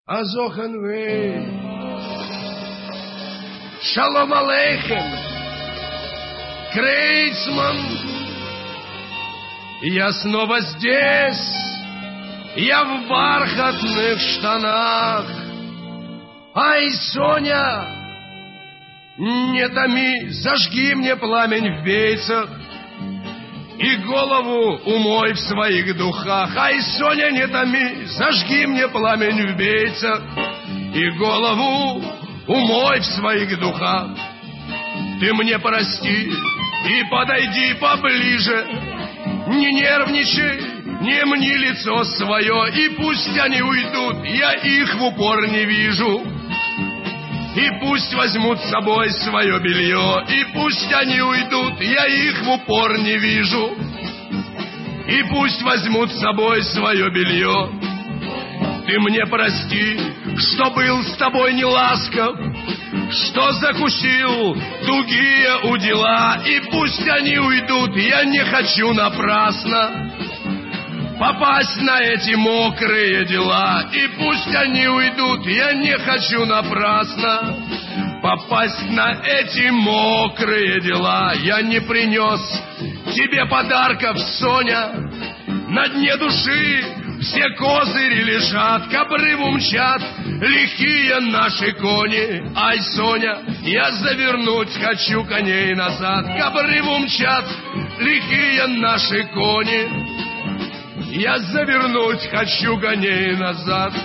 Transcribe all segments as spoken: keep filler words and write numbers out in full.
Азоханвей. Шалом алейхем. Крейцман. Я снова здесь. Я в бархатных штанах. Ай, Соня, не томи, зажги мне пламень в бейцах и голову умой в своих духах. Ай, Соня, не томи, зажги мне пламень в бейцах и голову умой в своих духах. Ты мне прости и подойди поближе, не нервничай, не мни лицо свое, и пусть они уйдут, я их в упор не вижу. И пусть возьмут с собой свое белье, и пусть они уйдут, я их в упор не вижу. И пусть возьмут с собой свое белье. Ты мне прости, что был с тобой неласков, что закусил тугие удила, и пусть они уйдут, я не хочу напрасно попасть на эти мокрые дела. И пусть они уйдут, я не хочу напрасно попасть на эти мокрые дела. Я не принес тебе подарков, Соня, на дне души все козыри лежат, к обрыву мчат лихие наши кони. Ай, Соня, я завернуть хочу коней назад, к обрыву мчат лихие наши кони. Я завернуть хочу коней назад.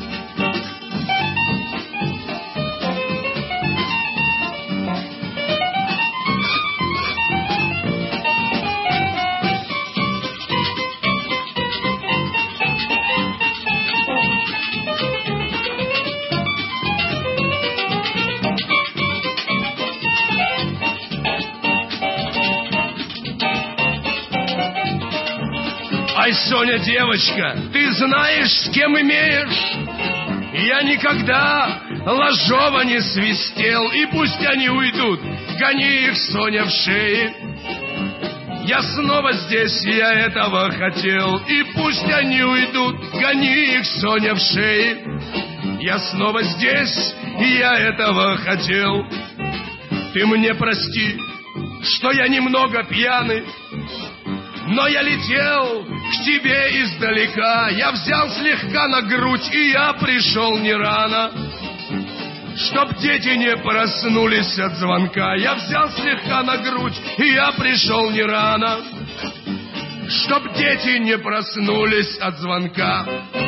Ай, Соня, девочка, ты знаешь, с кем имеешь? Я никогда ложово не свистел, и пусть они уйдут, гони их, Соня, в шее. Я снова здесь, я этого хотел, и пусть они уйдут, гони их, Соня, в шее. Я снова здесь, и я этого хотел. Ты мне прости, что я немного пьяный, но я летел к тебе издалека. Я взял слегка на грудь, и я пришел не рано, чтоб дети не проснулись от звонка. Я взял слегка на грудь, и я пришел не рано, чтоб дети не проснулись от звонка.